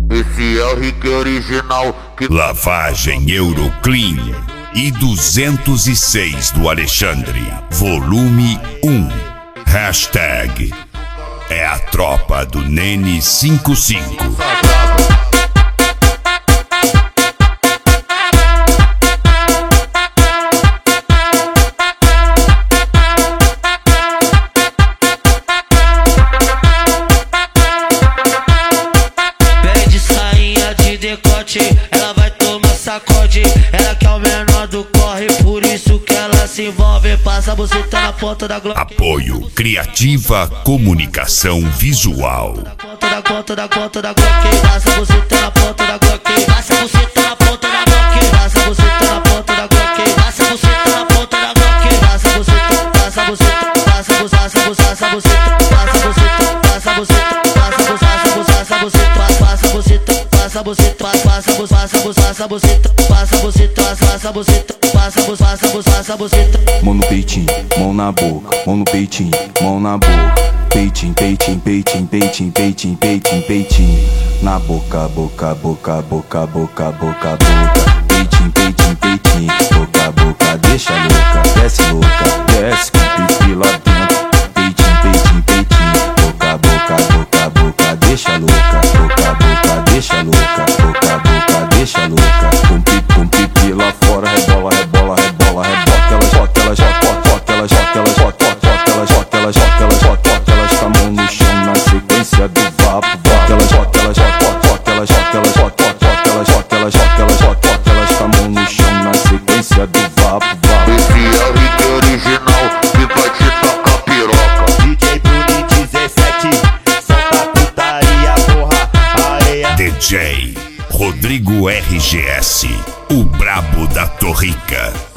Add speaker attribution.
Speaker 1: Esse é o Rick original que...
Speaker 2: Lavagem Euroclean e 206 do Alexandre, volume 1. Hashtag é a tropa do Nene 55.
Speaker 3: Ela vai tomar sacode, ela que é o menor do corre, por isso que ela se envolve. Passa você tá na ponta da Glock.
Speaker 2: Apoio Criativa Comunicação Visual.
Speaker 3: Da conta da Glock. Passa você tá na ponta da Glock. Passa você tá na ponta da Glock. Passa você tá na ponta da Glock. Passa você tá na ponta da Glock. Passa você tá, passa você tá, passa você, passa você, passa você, passa você, passa você, passa você, passa você, passa você, passa você, passa você, passa você, passa você, passa você, passa você, passa você, passa você.
Speaker 4: Mão no peitinho, mão na boca, mão no peitinho, mão na boca. Peitinho, peitinho, peitinho, peitinho, peitinho, peitinho, peitinho. Na boca, boca, boca, boca, boca, boca, boca. Peitinho, peitinho, peitinho, boca, boca, deixa louca, desce com pipi lá dentro. Peitinho, peitinho, peitinho, boca, boca, boca, boca, deixa louca, boca, boca, deixa louca, boca, boca, deixa louca. Com pipi lá fora, rebola, rebola, rebola, rebola. Ela joga, ela joga, ela joga, ela joga, ela joga, ela joga, ela joga, ela joga a mão no chão na sequência do vapo. Ela joga, ela joga, ela joga, ela joga, ela joga, ela joga, ela joga, ela joga a mão no chão na sequência do vapo.
Speaker 1: Esse é o Rick original que vai te tocar piroca.
Speaker 5: DJ Bruno 17, solta putaria, porra, areia.
Speaker 2: DJ Rodrigo RGS, o brabo da Torrica.